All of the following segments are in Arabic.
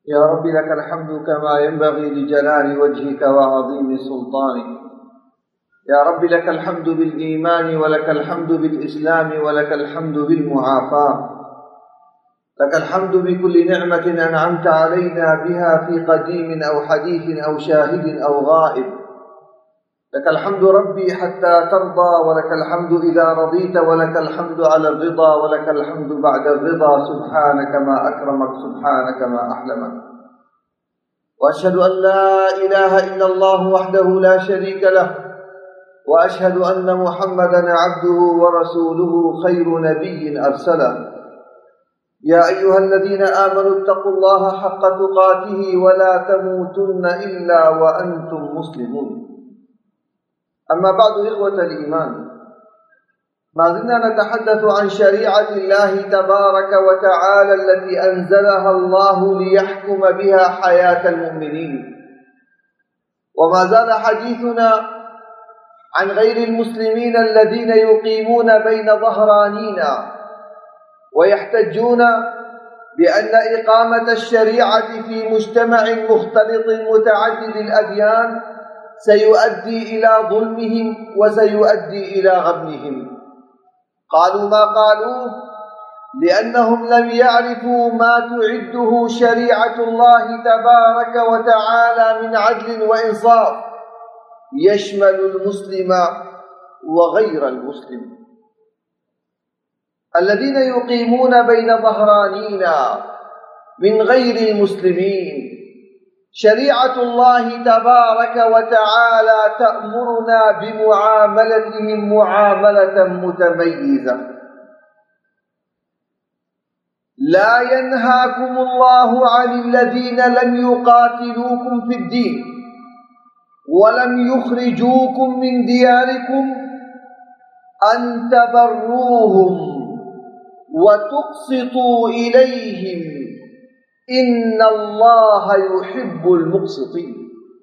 يا رب لك الحمد كما ينبغي لجلال وجهك وعظيم سلطانك. يا رب لك الحمد بالإيمان ولك الحمد بالإسلام ولك الحمد بالمعافاة. لك الحمد بكل نعمة أنعمت علينا بها في قديم أو حديث أو شاهد أو غائب. لك الحمد ربي حتى ترضى، ولك الحمد إذا رضيت، ولك الحمد على الرضا، ولك الحمد بعد الرضا. سبحانك ما أكرمك، سبحانك ما أحلمك. وأشهد أن لا إله إلا الله وحده لا شريك له، وأشهد أن محمدا عبده ورسوله خير نبي أرسله. يا أيها الذين آمنوا اتقوا الله حق تقاته ولا تموتن إلا وأنتم مسلمون. أما بعد، إخوة الإيمان، ما زلنا نتحدث عن شريعة الله تبارك وتعالى التي أنزلها الله ليحكم بها حياة المؤمنين، وما زال حديثنا عن غير المسلمين الذين يقيمون بين ظهرانينا ويحتجون بأن إقامة الشريعة في مجتمع مختلط متعدد الأديان سيؤدي إلى ظلمهم وسيؤدي إلى غبنهم. قالوا ما قالوه لأنهم لم يعرفوا ما تعده شريعة الله تبارك وتعالى من عدل وإنصاف يشمل المسلم وغير المسلم. الذين يقيمون بين ظهرانينا من غير المسلمين، شريعة الله تبارك وتعالى تأمرنا بمعاملتهم معاملة متميزة. لا ينهاكم الله عن الذين لم يقاتلوكم في الدين ولم يخرجوكم من دياركم أن تبروهم وتقسطوا إليهم إن الله يحب المقسطين.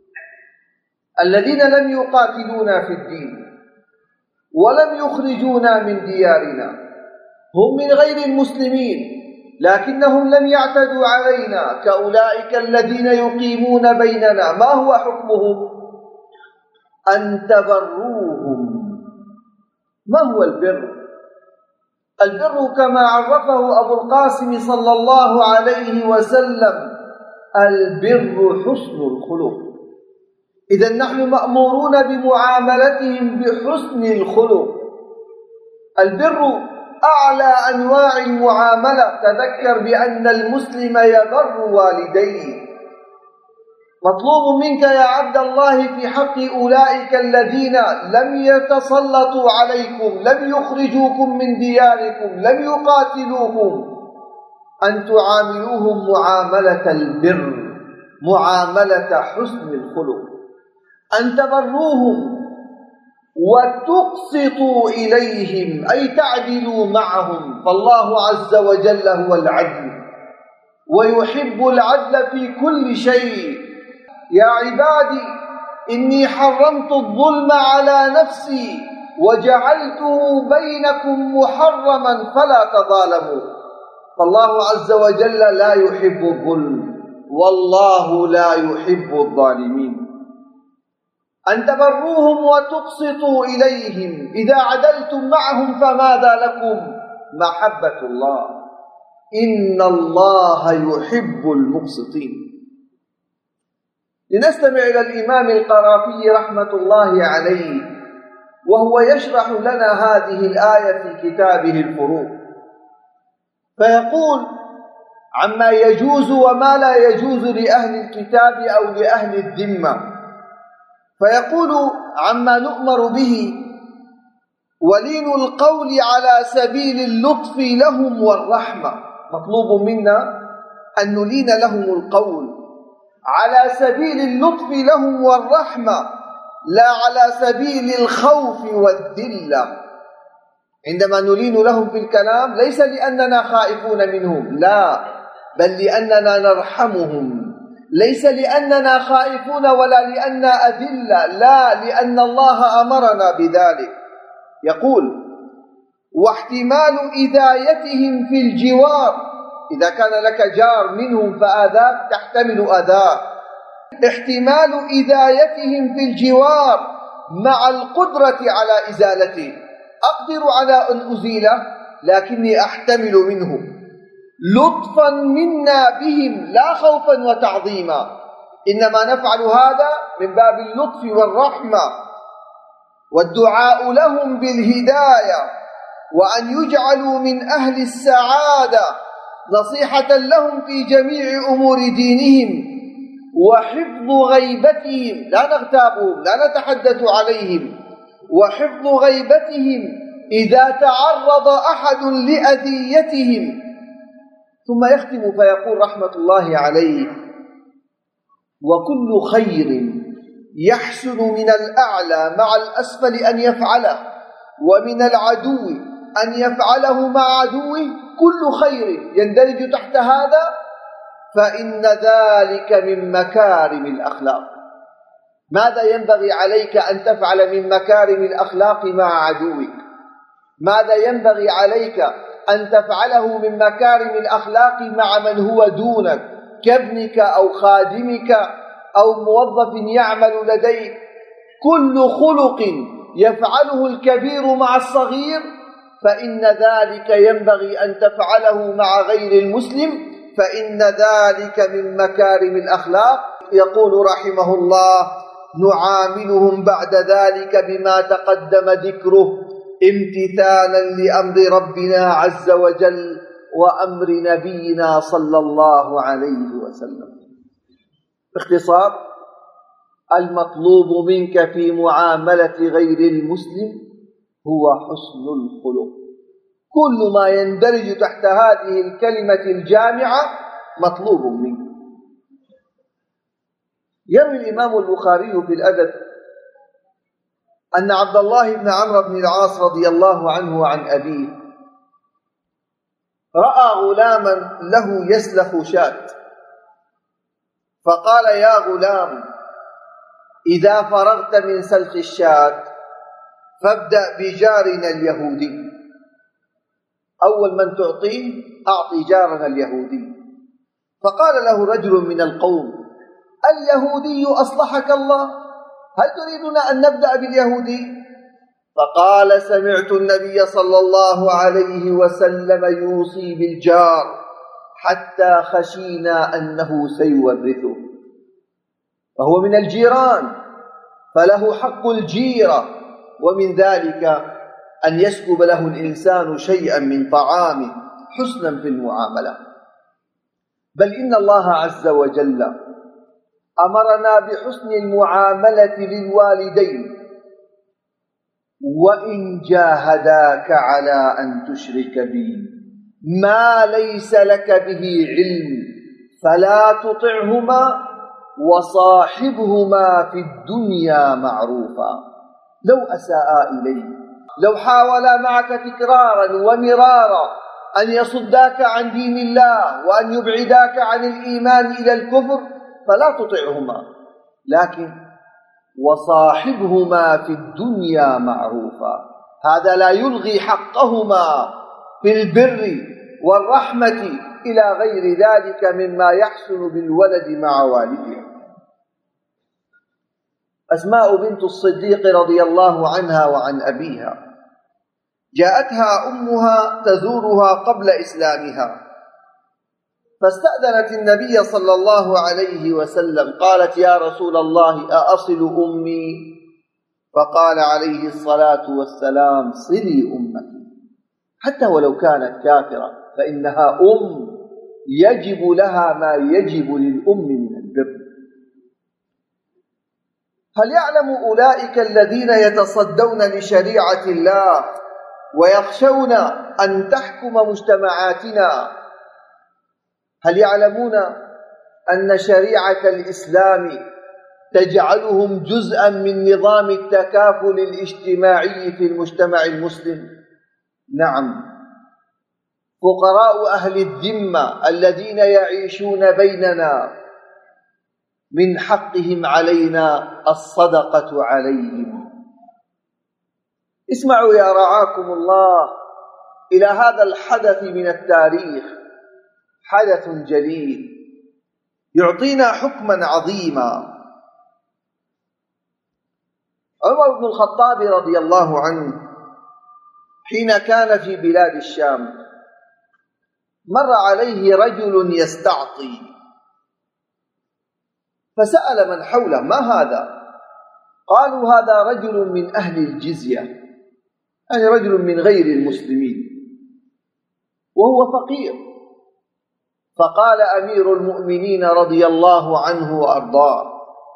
الذين لم يقاتلونا في الدين ولم يخرجونا من ديارنا هم من غير المسلمين، لكنهم لم يعتدوا علينا كأولئك الذين يقيمون بيننا. ما هو حكمهم؟ أن تبروهم. ما هو البر؟ البر كما عرفه أبو القاسم صلى الله عليه وسلم: البر حسن الخلق. إذن نحن مأمورون بمعاملتهم بحسن الخلق. البر أعلى أنواع المعاملة. تذكر بأن المسلم يبر والديه. مطلوب منك يا عبد الله في حق أولئك الذين لم يتسلطوا عليكم، لم يخرجوكم من دياركم، لم يقاتلوكم، أن تعاملوهم معاملة البر، معاملة حسن الخلق، أن تبروهم وتقسطوا إليهم، أي تعدلوا معهم. فالله عز وجل هو العدل ويحب العدل في كل شيء. يا عبادي إني حرمت الظلم على نفسي وجعلته بينكم محرما فلا تظالموا. فالله عز وجل لا يحب الظلم، والله لا يحب الظالمين. أن تبروهم وتقسطوا إليهم. إذا عدلتم معهم فماذا لكم؟ محبة الله. إن الله يحب المقسطين. لنستمع إلى الإمام القرافي رحمة الله عليه وهو يشرح لنا هذه الآية في كتابه الفروق، فيقول عما يجوز وما لا يجوز لأهل الكتاب أو لأهل الذمة. فيقول عما نؤمر به: ولين القول على سبيل اللطف لهم والرحمة. مطلوب منا أن نلين لهم القول على سبيل اللطف لهم والرحمة، لا على سبيل الخوف والذلة. عندما نلين لهم في الكلام ليس لأننا خائفون منهم، لا، بل لأننا نرحمهم. ليس لأننا خائفون ولا لأننا أذلة، لا، لأن الله أمرنا بذلك. يقول: واحتمال إذايتهم في الجوار إذا كان لك جار منهم فآذاك تحتمل أذاه. احتمال إذايتهم في الجوار مع القدرة على إزالته، أقدر على أن أزيله لكني أحتمل منه لطفا منا بهم لا خوفا وتعظيما، إنما نفعل هذا من باب اللطف والرحمة والدعاء لهم بالهداية وأن يجعلوا من أهل السعادة، نصيحة لهم في جميع أمور دينهم وحفظ غيبتهم، لا نغتابهم لا نتحدث عليهم، وحفظ غيبتهم إذا تعرض أحد لأذيتهم. ثم يختم فيقول رحمة الله عليه: وكل خير يحسن من الأعلى مع الأسفل أن يفعله، ومن العدو أن يفعله مع عدوه، كل خير يندرج تحت هذا، فإن ذلك من مكارم الأخلاق. ماذا ينبغي عليك أن تفعل من مكارم الأخلاق مع عدوك؟ ماذا ينبغي عليك أن تفعله من مكارم الأخلاق مع من هو دونك كابنك أو خادمك أو موظف يعمل لديك؟ كل خلق يفعله الكبير مع الصغير فإن ذلك ينبغي أن تفعله مع غير المسلم، فإن ذلك من مكارم الأخلاق. يقول رحمه الله: نعاملهم بعد ذلك بما تقدم ذكره امتثالا لأمر ربنا عز وجل وأمر نبينا صلى الله عليه وسلم. باختصار، المطلوب منك في معاملة غير المسلم هو حسن الخلق. كل ما يندرج تحت هذه الكلمة الجامعة مطلوب منك. يروي الإمام البخاري في الأدب أن عبد الله بن عمرو بن العاص رضي الله عنه وعن أبيه رأى غلاما له يسلخ شاة، فقال: يا غلام، إذا فرغت من سلخ الشاة فابدأ بجارنا اليهودي، أول من تعطيه أعطي جارنا اليهودي. فقال له رجل من القوم: اليهودي أصلحك الله، هل تريدنا أن نبدأ باليهودي؟ فقال: سمعت النبي صلى الله عليه وسلم يوصي بالجار حتى خشينا أنه سيورثه، فهو من الجيران فله حق الجيرة، ومن ذلك أن يسكب له الإنسان شيئا من طعامه حسنا في المعاملة. بل إن الله عز وجل أمرنا بحسن المعاملة للوالدين: وإن جاهداك على أن تشرك بي ما ليس لك به علم فلا تطعهما وصاحبهما في الدنيا معروفا. لو أساء إليك، لو حاولا معك تكرارا ومرارا أن يصداك عن دين الله وأن يبعداك عن الإيمان إلى الكفر فلا تطعهما، لكن وصاحبهما في الدنيا معروفا. هذا لا يلغي حقهما في البر والرحمة إلى غير ذلك مما يحسن بالولد مع والده. أسماء بنت الصديق رضي الله عنها وعن أبيها جاءتها أمها تزورها قبل إسلامها، فاستأذنت النبي صلى الله عليه وسلم، قالت: يا رسول الله، أأصل أمي؟ فقال عليه الصلاة والسلام: صلي أمك، حتى ولو كانت كافرة فإنها يجب لها ما يجب للأم من البر. هل يعلم أولئك الذين يتصدون لشريعة الله ويخشون أن تحكم مجتمعاتنا، هل يعلمون أن شريعة الإسلام تجعلهم جزءا من نظام التكافل الاجتماعي في المجتمع المسلم؟ نعم، فقراء أهل الذمة الذين يعيشون بيننا من حقهم علينا الصدقة عليهم. اسمعوا يا رعاكم الله إلى هذا الحدث من التاريخ، حدث جليل يعطينا حكما عظيما. عمر بن الخطاب رضي الله عنه حين كان في بلاد الشام مر عليه رجل يستعطي، فسأل من حوله: ما هذا؟ قالوا: هذا رجل من أهل الجزية، يعني رجل من غير المسلمين وهو فقير. فقال أمير المؤمنين رضي الله عنه وأرضاه: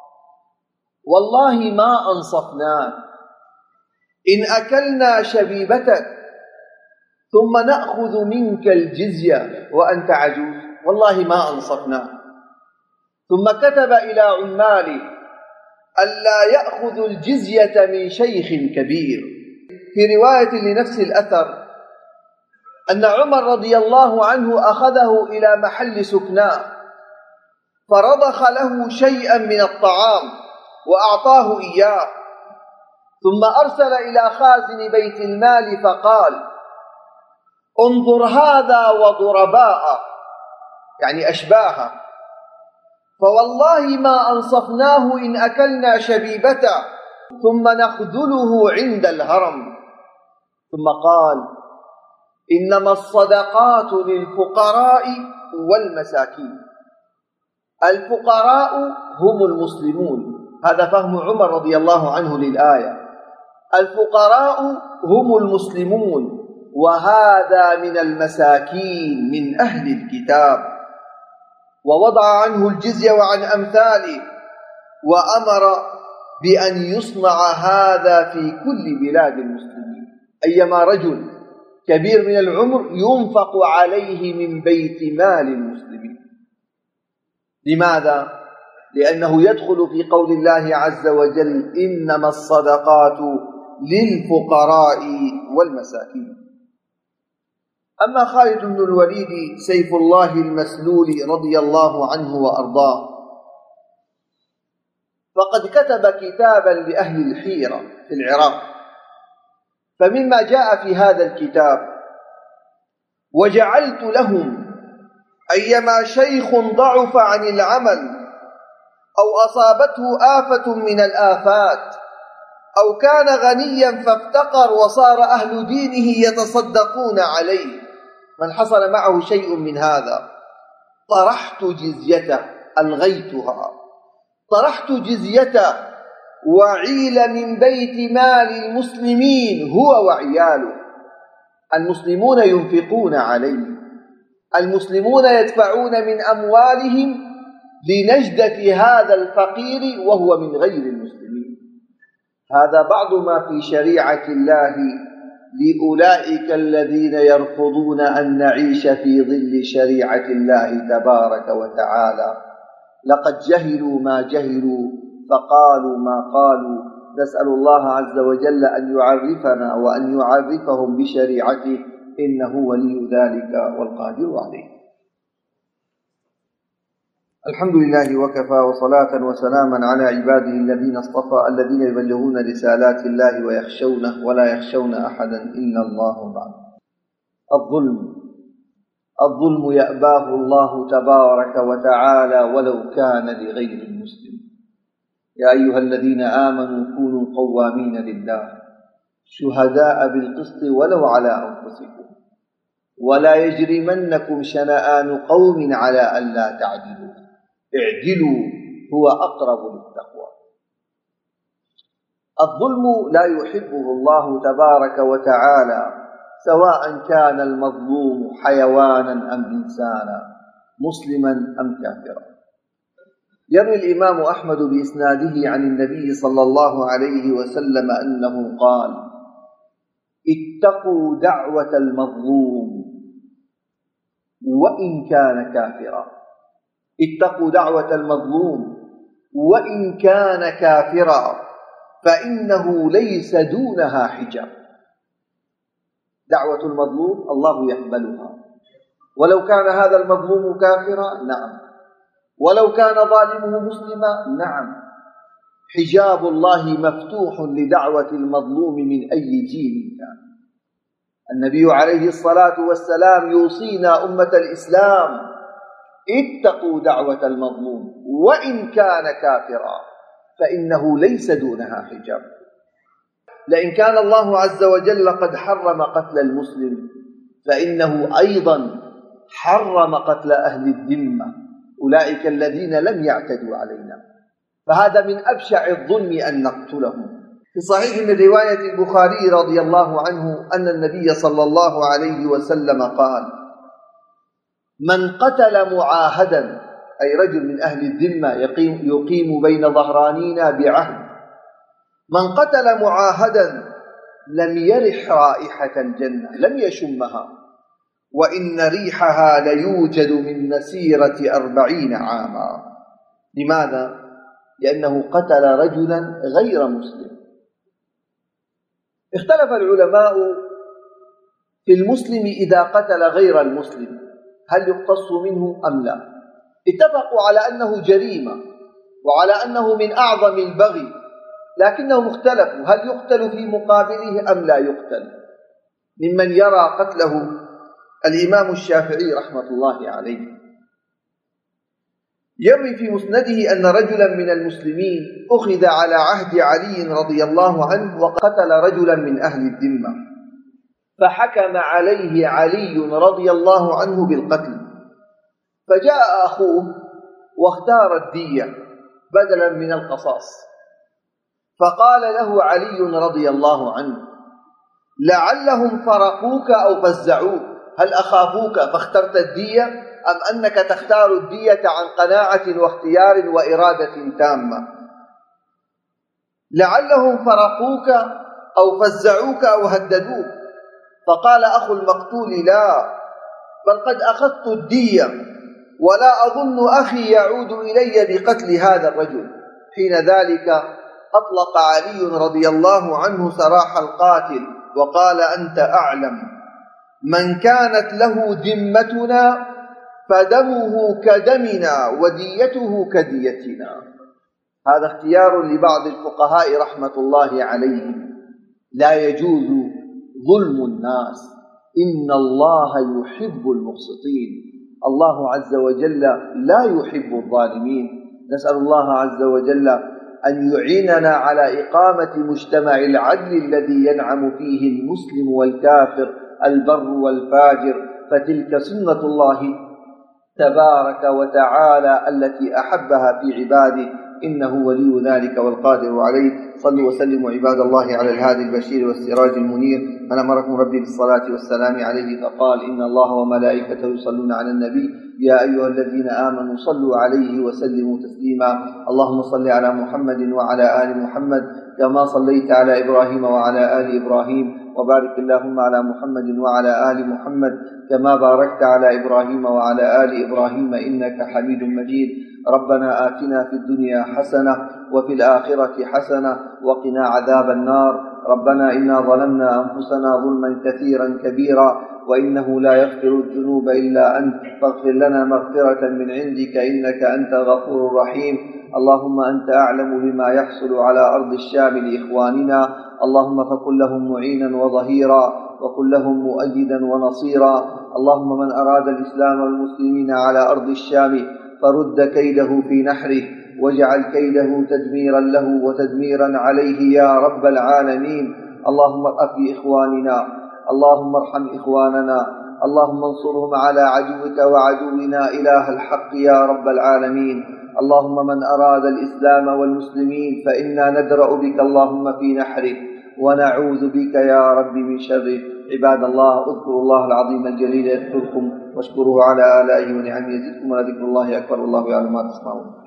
والله ما أنصفناك إن أكلنا شبيبتك ثم نأخذ منك الجزية وأنت عجوز، والله ما أنصفناك. ثم كتب إلى عماله ألا يأخذ الجزية من شيخ كبير. في رواية لنفس الأثر أن عمر رضي الله عنه أخذه إلى محل سكناه فرضخ له شيئا من الطعام وأعطاه إياه، ثم أرسل إلى خازن بيت المال فقال: انظر هذا وضرباءه، يعني أشباهه، فوالله ما أنصفناه إن أكلنا شبيبته ثم نخذله عند الهرم. ثم قال: إنما الصدقات للفقراء والمساكين. الفقراء هم المسلمون، هذا فهم عمر رضي الله عنه للآية. الفقراء هم المسلمون، وهذا من المساكين من أهل الكتاب. ووضع عنه الجزية وعن أمثاله، وأمر بأن يصنع هذا في كل بلاد المسلمين. أيما رجل كبير من العمر ينفق عليه من بيت مال المسلمين. لماذا؟ لأنه يدخل في قول الله عز وجل: إنما الصدقات للفقراء والمساكين. أما خالد بن الوليد سيف الله المسلول رضي الله عنه وأرضاه، فقد كتب كتابا لأهل الحيرة في العراق، فمما جاء في هذا الكتاب: وجعلت لهم أيما شيخ ضعف عن العمل أو أصابته آفة من الآفات أو كان غنيا فافتقر وصار أهل دينه يتصدقون عليه، من حصل معه شيء من هذا طرحت جزيته، ألغيتها، طرحت جزيته وعيل من بيت مال المسلمين هو وعياله. المسلمون ينفقون عليه، المسلمون يدفعون من أموالهم لنجدة هذا الفقير وهو من غير المسلمين. هذا بعض ما في شريعة الله لأولئك الذين يرفضون أن نعيش في ظل شريعة الله تبارك وتعالى. لقد جهلوا ما جهلوا فقالوا ما قالوا. نسأل الله عز وجل أن يعرفنا وأن يعرفهم بشريعته، إنه ولي ذلك والقادر عليه. الحمد لله وكفى، وصلاة وسلاما على عباده الذين اصطفى، الذين يبلغون رسالات الله ويخشونه ولا يخشون أحدا إلا الله بعد. الظلم يأباه الله تبارك وتعالى ولو كان لغير المسلم. يا أيها الذين آمنوا كونوا قوامين لله شهداء بالقسط ولو على أنفسكم ولا يجرمنكم شنآن قوم على ألا تعدلوا اعدلوا هو أقرب للتقوى. الظلم لا يحبه الله تبارك وتعالى، سواء كان المظلوم حيوانا أم إنسانا، مسلما أم كافرا. يروي الإمام أحمد بإسناده عن النبي صلى الله عليه وسلم أنه قال: اتقوا دعوة المظلوم وإن كان كافرا. اتقوا دعوة المظلوم وإن كان كافرا فإنه ليس دونها حجاب. دعوة المظلوم الله يقبلها، ولو كان هذا المظلوم كافرا نعم، ولو كان ظالمه مسلما نعم. حجاب الله مفتوح لدعوة المظلوم من أي جيل كان. النبي عليه الصلاة والسلام يوصينا أمة الإسلام اتقوا دعوة المظلوم وإن كان كافرا فإنه ليس دونها حجاب. لئن كان الله عز وجل قد حرم قتل المسلم فإنه أيضا حرم قتل أهل الذمة، أولئك الذين لم يعتدوا علينا، فهذا من أبشع الظلم أن نقتلهم. في صحيح من رواية البخاري رضي الله عنه أن النبي صلى الله عليه وسلم قال: من قتل معاهدا، أي رجل من أهل الذمة يقيم بين ظهرانينا بعهد، من قتل معاهدا لم يرح رائحة الجنة، لم يشمها، وإن ريحها ليوجد من مسيرة 40 عاما. لماذا؟ لأنه قتل رجلا غير مسلم. اختلف العلماء في المسلم إذا قتل غير المسلم هل يقتص منه أم لا؟ اتفقوا على أنه جريمة وعلى أنه من أعظم البغي، لكنهم اختلفوا هل يقتل في مقابله أم لا يقتل. ممن يرى قتله الإمام الشافعي رحمة الله عليه، يروي في مسنده أن رجلا من المسلمين أخذ على عهد علي رضي الله عنه وقتل رجلا من أهل الذمة، فحكم عليه علي رضي الله عنه بالقتل، فجاء أخوه واختار الدية بدلا من القصاص، فقال له علي رضي الله عنه: لعلهم فرقوك أو فزعوك، هل أخافوك فاخترت الدية أم أنك تختار الدية عن قناعة واختيار وإرادة تامة؟ لعلهم فرقوك أو فزعوك أو هددوك. فقال أخو المقتول: لا، بل قد أخذت الدية ولا أظن أخي يعود إلي بقتل هذا الرجل. حين ذلك أطلق علي رضي الله عنه سراح القاتل وقال: أنت أعلم، من كانت له ذمتنا فدمه كدمنا وديته كديتنا. هذا اختيار لبعض الفقهاء رحمة الله عليهم. لا يجوز ظلم الناس، إن الله يحب المقسطين، الله عز وجل لا يحب الظالمين. نسأل الله عز وجل أن يعيننا على إقامة مجتمع العدل الذي ينعم فيه المسلم والكافر، البر والفاجر، فتلك سنة الله تبارك وتعالى التي أحبها في عباده، إنه ولي ذلك والقادر عليه. صلوا وسلموا عباد الله على الهادي البشير والسراج المنير. أنا أمركم ربي بالصلاة والسلام عليه فقال: إن الله وملائكته يصلون على النبي يا أيها الذين آمنوا صلوا عليه وسلموا تسليما. اللهم صل على محمد وعلى آل محمد كما صليت على إبراهيم وعلى آل إبراهيم، وبارك اللهم على محمد وعلى آل محمد كما باركت على إبراهيم وعلى آل إبراهيم إنك حميد مجيد. ربنا آتنا في الدنيا حسنة وفي الآخرة حسنة وقنا عذاب النار. ربنا إنا ظلمنا أنفسنا ظلما كثيرا كبيرا وإنه لا يغفر الذنوب إلا أنت، فاغفر لنا مغفرة من عندك إنك أنت الغفور الرحيم. اللهم أنت أعلم بما يحصل على أرض الشام لإخواننا، اللهم فكن لهم معينا وظهيرا وكن لهم مؤيدا ونصيرا. اللهم من أراد الإسلام والمسلمين على أرض الشام فرد كيده في نحره واجعل كيده تدميرا له وتدميرا عليه يا رب العالمين. اللهم ارأف بإخواننا، اللهم ارحم إخواننا، اللهم انصرهم على عدوك وعدونا إله الحق يا رب العالمين. اللهم من أراد الإسلام والمسلمين فإنا ندرأ بك اللهم في نحره ونعوذ بك يا رب من شره. عباد الله، اذكروا الله العظيم الجليل يذكركم واشكروه على آلائه ونعمه يزدكم، ولذكر الله أكبر، والله يعلم ما تصنعون.